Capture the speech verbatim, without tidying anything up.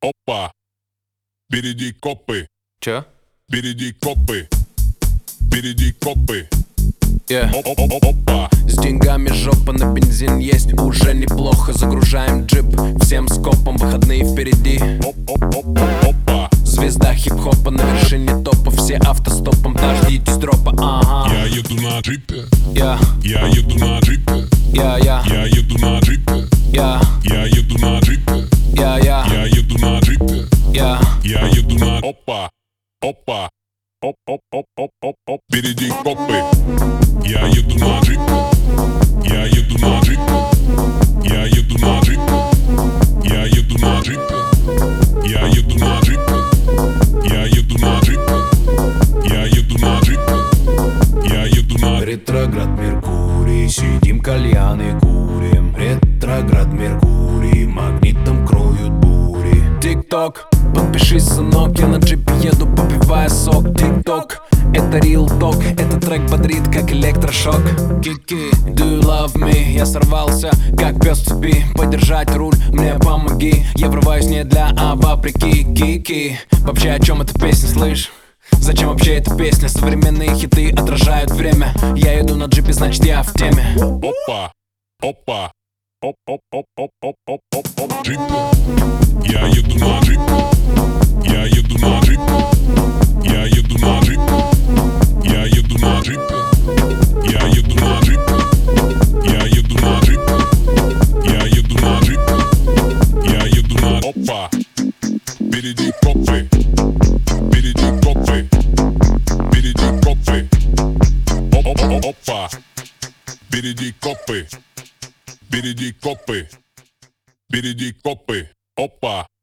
Опа, впереди копы. Чё? Впереди копы. Впереди копы. Yeah. Опа. С деньгами жопа, на бензин есть уже неплохо. Загружаем джип всем скопом, выходные впереди. Опа. Звезда хип-хопа на вершине топа, все автостопом, дождитесь дропа. Ага. Я еду на джипе. Я, Я еду на джипе. я, я, Я еду на джипе. я, Я еду на джипе. я, я, Я еду на джипе. я. Я еду на... Опа. Опа. Оп-оп-оп-оп-оп-оп. Впереди копы. Я еду на джипе. Я еду на джипе. Я еду на джипе. Я еду на джипе. Я еду на джипе. Я еду на джипе. Я еду на джипе. Я еду на... Ретроград Меркурий, сидим кальяны курим. Ретроград Меркурий, магнитом кроют бури. Тик-ток, подпишись, сынок, я на джипе еду, попивая сок. Тик-ток, это real talk, этот трек бодрит, как электрошок. Кики, do you love me? Я сорвался, как пес в цепи. Подержать руль, мне помоги. Я врываюсь не для, а вопреки. Кики, вообще о чем эта песня, слышь? Зачем вообще эта песня? Современные хиты отражают время. Я еду на джипе, значит я в теме. Опа. Опа. Оп-оп-оп-оп-оп-оп-оп. Джипе. Я еду на джипе. Я еду на джипе. Я еду на джипе. Я еду на джипе. Я еду на джипе. Я еду на джипе. Я еду на джипе. Я еду на... Опа. Впереди копы. Впереди копы. Впереди копы. Опа. Впереди копы. Впереди копы. Впереди копы. Опа.